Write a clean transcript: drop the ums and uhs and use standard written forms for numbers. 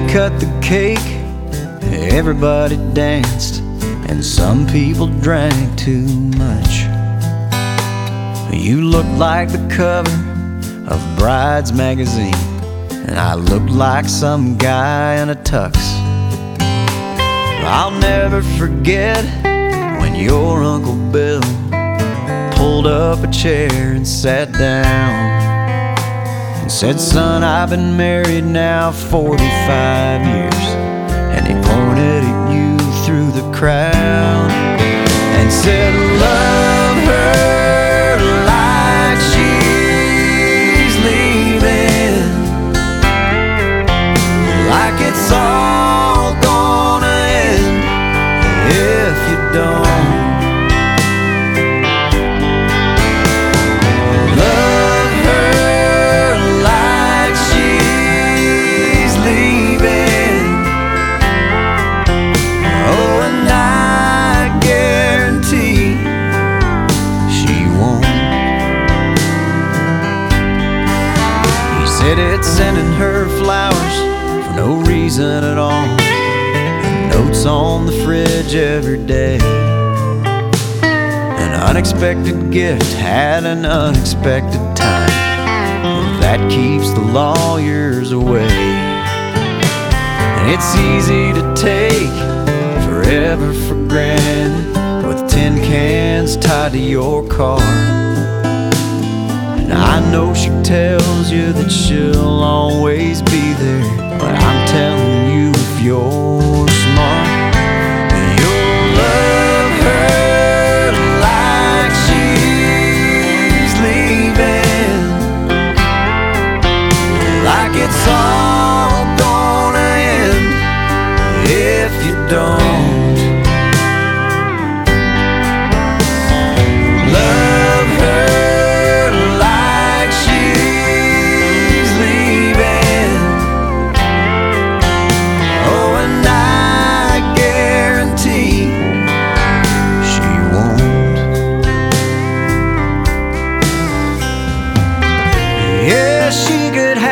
cut the cake, everybody danced, and some people drank too much. You looked like the cover of Bride's magazine, and I looked like some guy in a tux. I'll never forget when your Uncle Bill pulled up a chair and sat down and said, "Son, I've been married now 45 years." And he pointed at you through the crowd and said, "Love her like she's leaving, like it's all gonna end if you don't. Love her like she's leaving. Oh, and I guarantee she won't." He said it's sending her flowers for no reason at all, and notes on the fridge every day. An unexpected gift had an unexpected time, that keeps the lawyers away. And it's easy to take forever for granted, with tin cans tied to your car. And I know she tells you that she'll always be there, but I'm telling you, if you're smart, you'll love her like she's leaving, like it's all gonna end if you don't. Love her like she's leaving. Oh, and I guarantee she won't. Yeah, she could